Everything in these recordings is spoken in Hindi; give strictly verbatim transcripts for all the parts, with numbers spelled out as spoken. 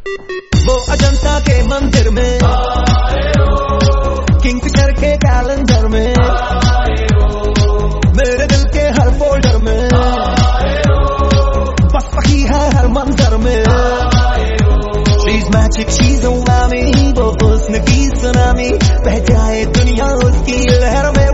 वो अजंता के मंदिर में, किंगफिशर के कैलेंडर में, मेरे दिल के हर फोल्डर में, बस वही है हर मंजर में। She's magic, she's umami, वो हुस्न की सुनामी, बह जाए दुनिया उसकी लहर में।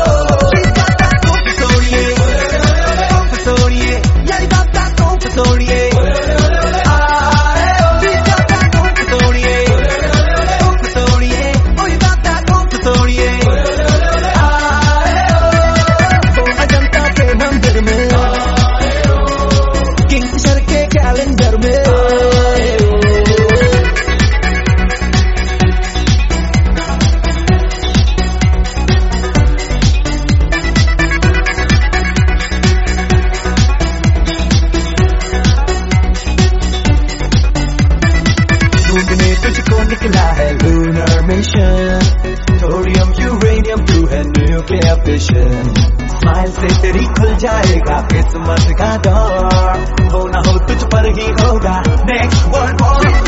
तुझको निकला है लूनर मिशन, थोरियम यूरेनियम टू है न्यूक्लियर फिशन। स्माइल से तेरी खुल जाएगा किस्मत का दौर, हो ना हो तुझ पर ही होगा नेक्स्ट वर्ल्ड वॉर।